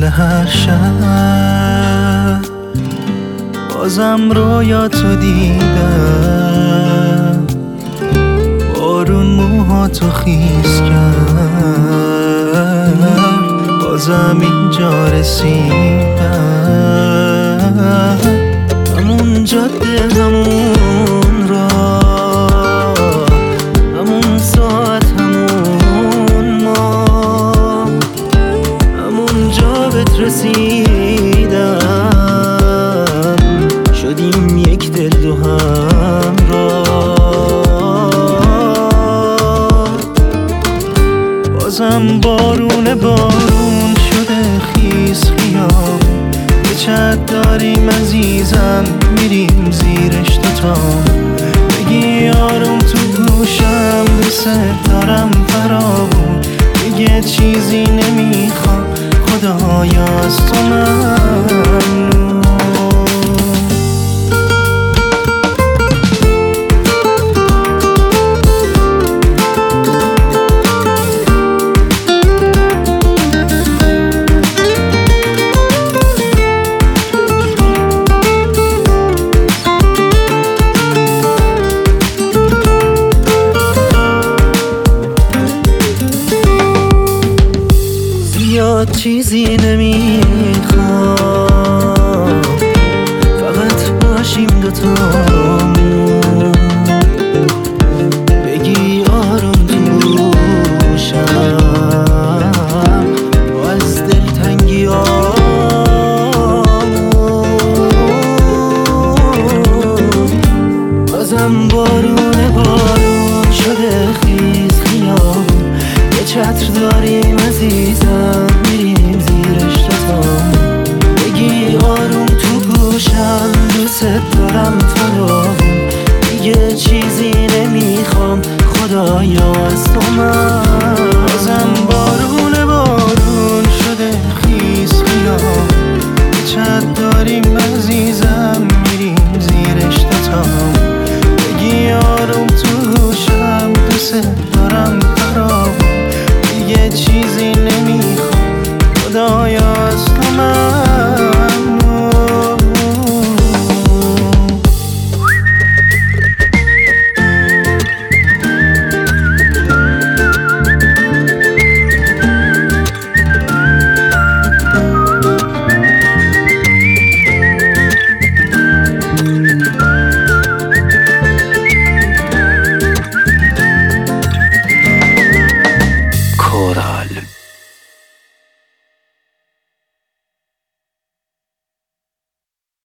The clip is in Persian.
هر شب بازم رویاتو دیدم، بارون موهاتو خیس کرد، بازم اینجا رسیدم. همون جاده، همون راه، همون ساعت، همون ما، همون جا بهت رسیدم، شدیم یک دل دو همراه. بازم بارون شده خیس خیام، یه چت داریم عزیزم، میریم زیرش دوتام. بگی آروم تو گوشم، دوست دارم فرامون، دیگه چیزی نمیخوام، خدایا از تو ممنون. چیزی نمیخوام، فقط باشیم دوتامون. بگی آروم تو گوشم، از دلتنگی بازم بارون شده خیز خیام، یه چتر داریم عزیزم، میریم زیرش دوتام. بگی آروم تو گوشم، دوست دارم فراوون، دیگه چیزی نمیخوام، خدایا از تو من. بازم